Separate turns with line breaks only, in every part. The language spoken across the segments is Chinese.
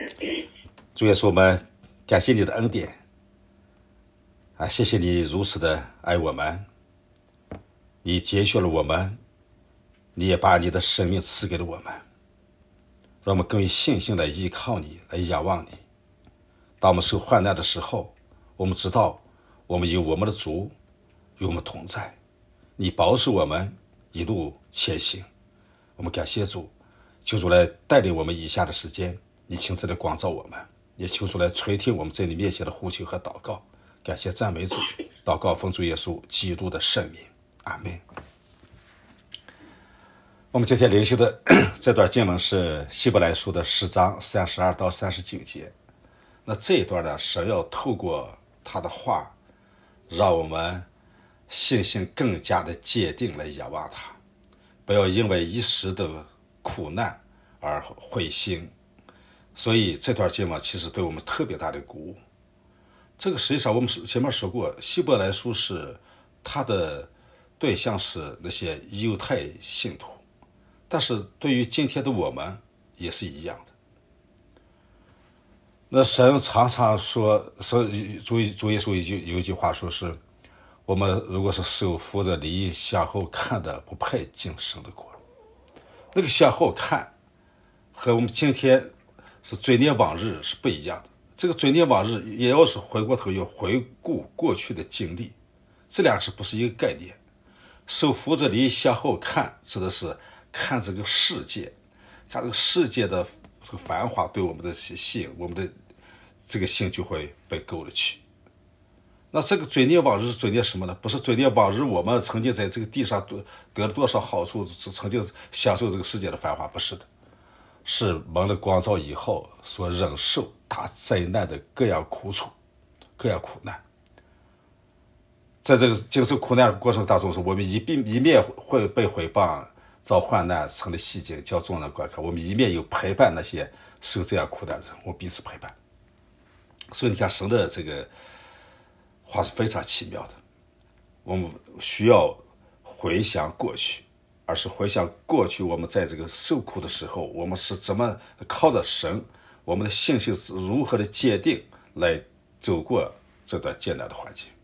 主耶稣，我们感谢你的恩典啊！谢谢你如此的爱我们，你拣选了我们，你也把你的生命赐给了我们，让我们更有信心来依靠你，来仰望你。当我们受患难的时候，我们知道我们有我们的主与我们同在，你保守我们一路前行。我们感谢主，求主来带领我们以下的时间，你亲自来光照我们，也求主来垂听我们在你面前的呼求和祷告。感谢赞美主，祷告奉主耶稣基督的圣名，阿们。我们今天灵修的这段经文是希伯来书的10章32到39节。那这一段呢，神要透过他的话，让我们信心更加的坚定来仰望他，不要因为一时的苦难而灰心。所以这段经文其实对我们特别大的鼓舞。这个实际上我们前面说过，希伯来书是他的对象是那些犹太信徒，但是对于今天的我们也是一样的。那神常常说，主耶稣有一句话说是，我们如果是手扶着犁向后看的，不配进神的国。那个向后看和我们今天是追念往日是不一样的。这个追念往日也要是回过头要回顾过去的经历，这两个是不是一个概念？手扶着犁向后看指的是看这个世界，看这个世界的这个繁华对我们的吸引，我们的这个心就会被勾了去。那这个追念往日是追念什么呢？不是追念往日我们曾经在这个地上得了多少好处，曾经享受这个世界的繁华，不是的，是蒙了光照以后所忍受大灾难的各样苦楚，各样苦难。在这个经受苦难的过程当中，我们一面会被毁谤，遭患难，成了戏精，叫众人观看；我们一面又陪伴那些受这样苦难的人，我们彼此陪伴。所以你看，神的这个话是非常奇妙的。我们需要回想过去，而是回想过去我们在这个受苦的时候，我们是怎么靠着神，我们的信心是如何的坚定来走过这段艰难的环境。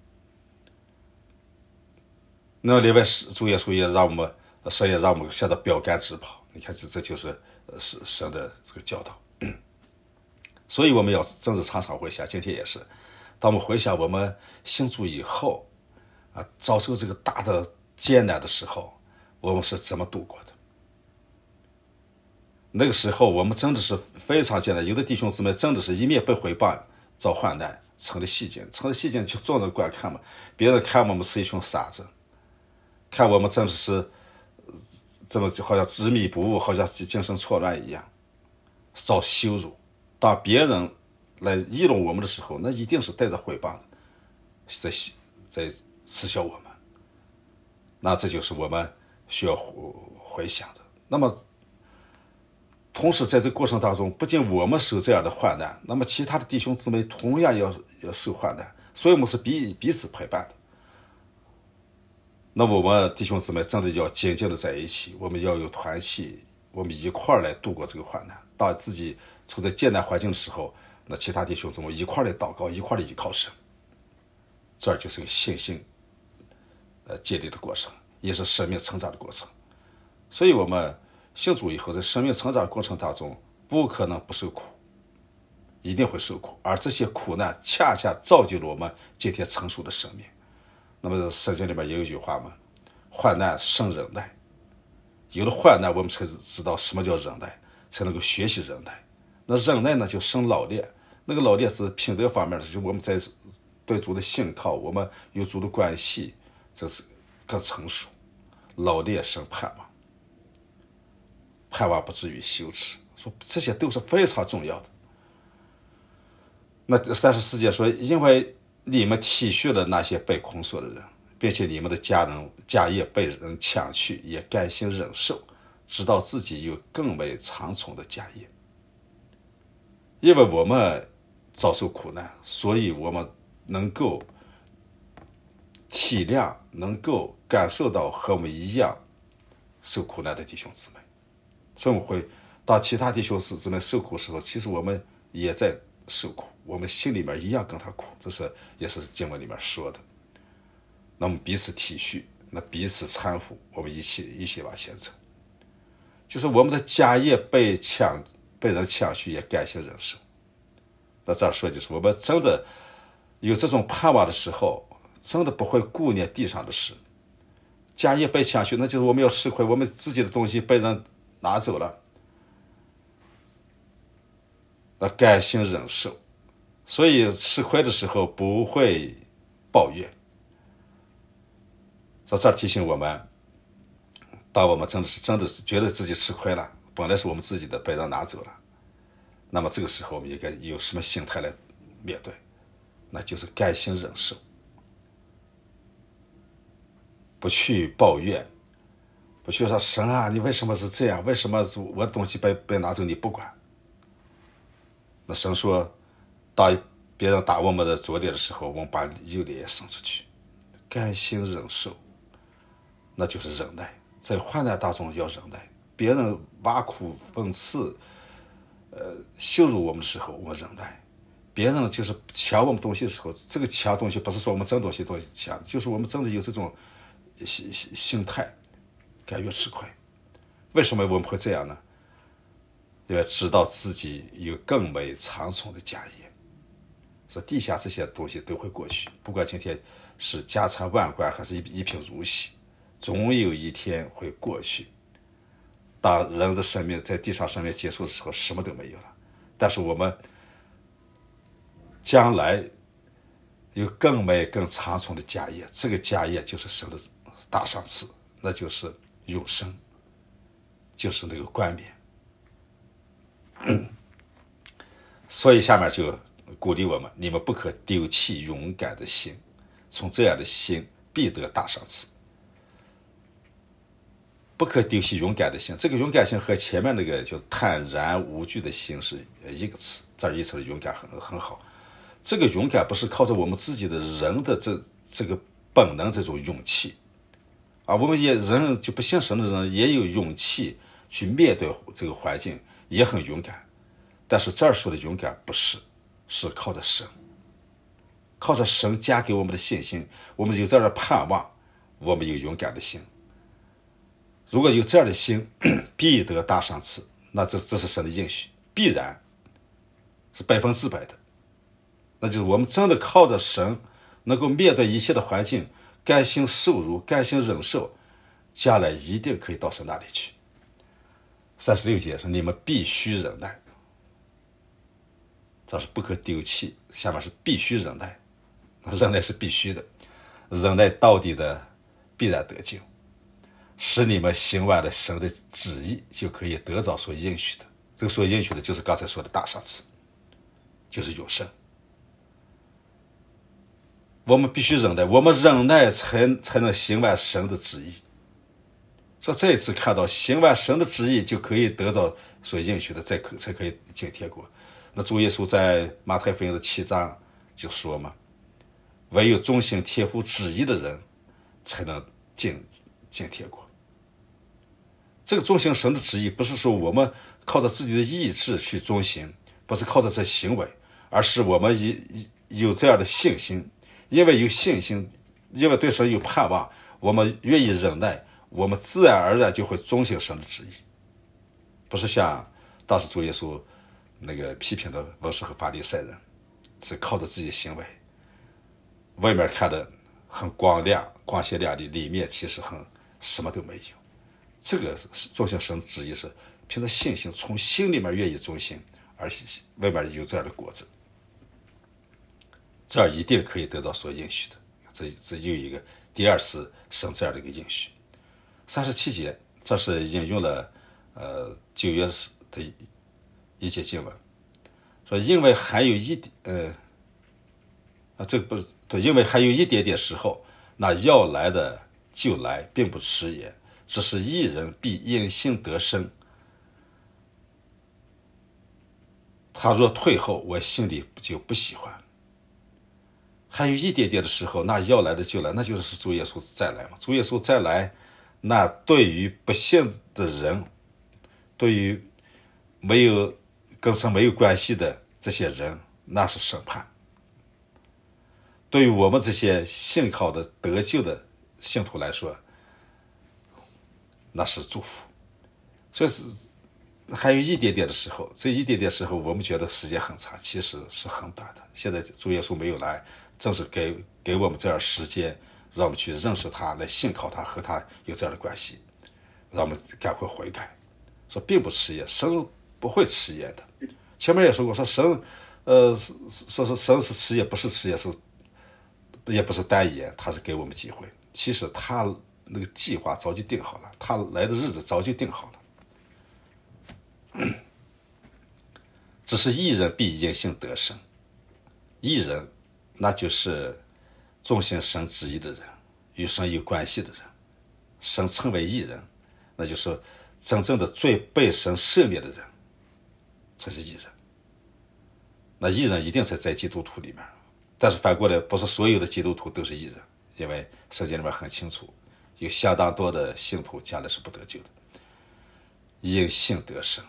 那另外主耶稣也让我们，神也让我们向着标杆直跑。你看这就是神的这个教导。所以我们要真是常常回想，今天也是，当我们回想我们信主以后啊，遭受这个大的艰难的时候，我们是怎么度过的？那个时候我们真的是非常艰难，有的弟兄姊妹真的是一面被毁谤，遭患难，成了戏精就众人观看嘛，别人看我们是一群傻子，看我们真的是这么好像执迷不悟，好像精神错乱一样，遭羞辱。当别人来议论我们的时候，那一定是带着毁谤的，在耻笑我们。那这就是我们需要回想的。那么同时在这个过程当中，不仅我们受这样的患难，那么其他的弟兄姊妹同样要受患难，所以我们是彼此陪伴的。那我们弟兄姊妹真的要紧紧的在一起，我们要有团契，我们一块儿来度过这个患难。当自己处在艰难环境的时候，那其他弟兄姊妹一块儿来祷告，一块儿来依靠神，这就是个信心建立的过程，也是生命成长的过程。所以我们信主以后，在生命成长的过程当中，不可能不受苦，一定会受苦，而这些苦难恰恰造就了我们今天成熟的生命。那么圣经里面也有一句话嘛，患难生忍耐。有了患难，我们才知道什么叫忍耐，才能够学习忍耐。那忍耐呢，就生老练。那个老练是品德方面的，就是我们在对主的信靠，我们与主的关系，这是更成熟。老练生盼望，盼望不至于羞耻，说这些都是非常重要的。那34节说，因为你们体恤了那些被控诉的人，并且你们的家业被人抢去，也甘心忍受，直到自己有更为长存的家业。因为我们遭受苦难，所以我们能够体谅，能够感受到和我们一样受苦难的弟兄姊妹。所以我们会当其他弟兄姊妹受苦的时候，其实我们也在受苦，我们心里面一样跟他苦，也是经文里面说的。那么彼此体恤，那彼此搀扶，我们一起往前走。就是我们的家业被人抢去，也甘心忍受。那这样说，就是我们真的有这种盼望的时候，真的不会顾念地上的事。家业被抢去，那就是我们要吃亏，我们自己的东西被人拿走了，那甘心忍受。所以吃亏的时候不会抱怨。在这儿提醒我们，当我们真的是觉得自己吃亏了，本来是我们自己的被人拿走了，那么这个时候我们应该有什么心态来面对？那就是甘心忍受，不去抱怨，不去说神啊，你为什么是这样？为什么我的东西被拿走你不管？那神说，当别人打我们的左脸的时候，我们把右脸也伸出去，甘心忍受，那就是忍耐。在患难当中要忍耐，别人挖苦讽刺羞辱我们的时候我们忍耐，别人就是抢我们东西的时候，这个抢东西不是说我们争东西抢，就是我们真的有这种心态，甘愿吃亏。为什么我们会这样呢？因为知道自己有更美长存的家业，说地下这些东西都会过去，不管今天是家财万贯还是一贫如洗，总有一天会过去。当人的生命在地上生命结束的时候，什么都没有了。但是我们将来有更美更长存的家业，这个家业就是神的大赏赐，那就是永生，就是那个冠冕。所以下面就鼓励我们，你们不可丢弃勇敢的心，从这样的心必得大赏赐。不可丢弃勇敢的心，这个勇敢心和前面那个就坦然无惧的心是一个词，这儿一词的勇敢很好。这个勇敢不是靠着我们自己的人的这个本能这种勇气啊，我们人就不信神的人也有勇气去面对这个环境，也很勇敢。但是这儿说的勇敢不是，是靠着神，靠着神加给我们的信心，我们有这样的盼望，我们有勇敢的心。如果有这样的心，必得大赏赐，那这是神的应许，必然是100%的。那就是我们真的靠着神，能够面对一切的环境，甘心受辱，甘心忍受，将来一定可以到神那里去。36节说你们必须忍耐，这是不可丢弃，下面是必须忍耐，忍耐是必须的，忍耐到底的必然得救，使你们行完了神的旨意，就可以得着所应许的。这个所应许的就是刚才说的大赏赐，就是永生。我们必须忍耐，我们忍耐才能行完神的旨意。说这一次看到行完神的旨意就可以得到所应许的，才可以进天国。那主耶稣在马太福音的7章就说嘛，唯有遵行天父旨意的人才能进天国。这个遵行神的旨意不是说我们靠着自己的意志去遵行，不是靠着这行为，而是我们有这样的信心，因为有信心，因为对神有盼望，我们愿意忍耐，我们自然而然就会遵行神的旨意。不是像当时主耶稣那个批评的文士和法利赛人，是靠着自己的行为，外面看的很光鲜亮丽，里面其实什么都没有。这个遵行神的旨意是凭着信心，从心里面愿意遵行，而外面有这样的果子，这儿一定可以得到所应许的。这又一个第二次神这样的一个应许。37节，这是引用了旧约的一节经文，说因为还有一点这个不是对，因为还有一点点时候，那要来的就来，并不迟延，只是义人必因信得生。他若退后，我心里就不喜欢。还有一点点的时候，那要来的就来，那就是主耶稣再来嘛。主耶稣再来，那对于不信的人，对于跟神没有关系的， 这些人那是审判。对于我们这些信靠的得救的信徒来说，那是祝福。所以还有一点点的时候，这一点点时候我们觉得时间很长，其实是很短的。现在主耶稣没有来，正是给我们这样时间，让我们去认识他，来信靠他，和他有这样的关系，让我们赶快悔改。说并不迟延，神不会迟延的。前面也说过，说神说是神是迟延，不是迟延，也不是单延，他是给我们机会。其实他那个计划早就定好了，他来的日子早就定好了。只是义人必因信得生，义人那就是遵行神旨意的人，与神有关系的人。神称为义人，那就是真正的罪被神赦免的人，才是义人。那义人一定在基督徒里面，但是反过来，不是所有的基督徒都是义人，因为圣经里面很清楚，有相当多的信徒将来是不得救的。因信得生，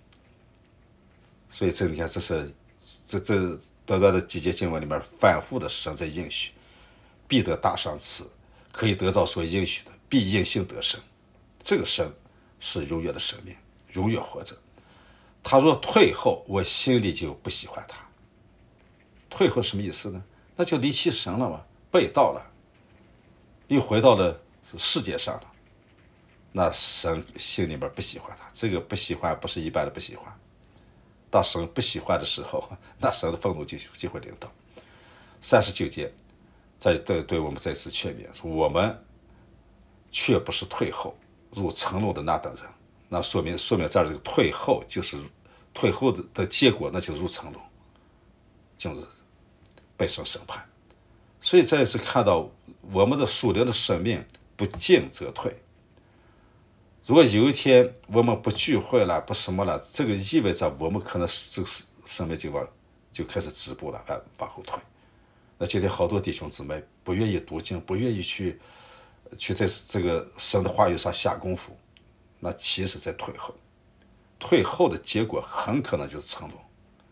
所以这你看，这是这短短的几节经文里面反复的神在应许，必得大赏赐，可以得到所应许的，必因信得生。这个生是永远的生命，永远活着。他若退后，我心里就不喜欢他。退后什么意思呢？那就离弃神了嘛，背道了，又回到了世界上了。那神心里面不喜欢他，这个不喜欢不是一般的不喜欢。当神不喜欢的时候，那神的愤怒就会临到。39节对我们再次劝勉，说我们却不是退后入沉沦的那等人。那说明这儿这个退后就是退后的结果，那就是入沉沦，就是被神审判。所以再次看到我们的属灵的生命不进则退。如果有一天我们不聚会了，不什么了，这个意味着我们可能这个生命就开始止步了，往后退。那今天好多弟兄姊妹不愿意读经，不愿意去在这个神的话语上下功夫，那其实在退后。退后的结果很可能就是沉沦。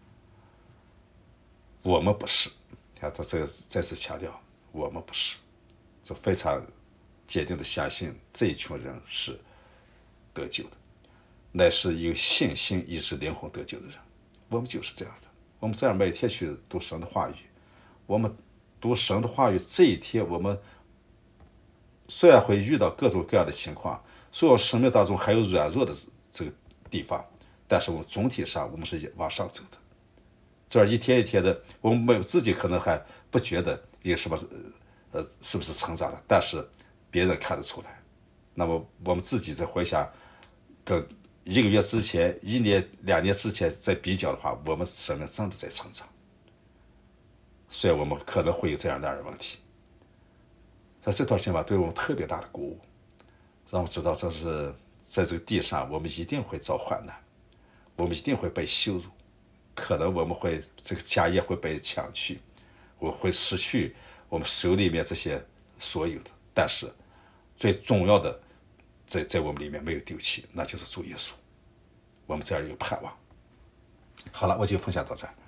我们不是，看他这个再次强调，我们不是，这非常坚定的相信这一群人是得救的，乃是有信心以致灵魂得救的人。我们就是这样的。我们这样每天去读神的话语，我们读神的话语，这一天我们虽然会遇到各种各样的情况，所以我生命当中还有软弱的这个地方，但是我们总体上我们是往上走的。这样一天一天的，我们自己可能还不觉得有什么是不是成长了，但是别人看得出来。那么我们自己再回想，跟1个月之前、1年、2年之前再比较的话，我们生命真的在成长。所以我们可能会有这样那样的问题。但这段经文对我们特别大的鼓舞，让我们知道这是在这个地上，我们一定会遭患难，我们一定会被羞辱，可能我们会这个家业会被抢去，我会失去我们手里面这些所有的，但是最重要的在我们里面没有丢弃，那就是主耶稣。我们这样有盼望。好了，我就分享到这儿。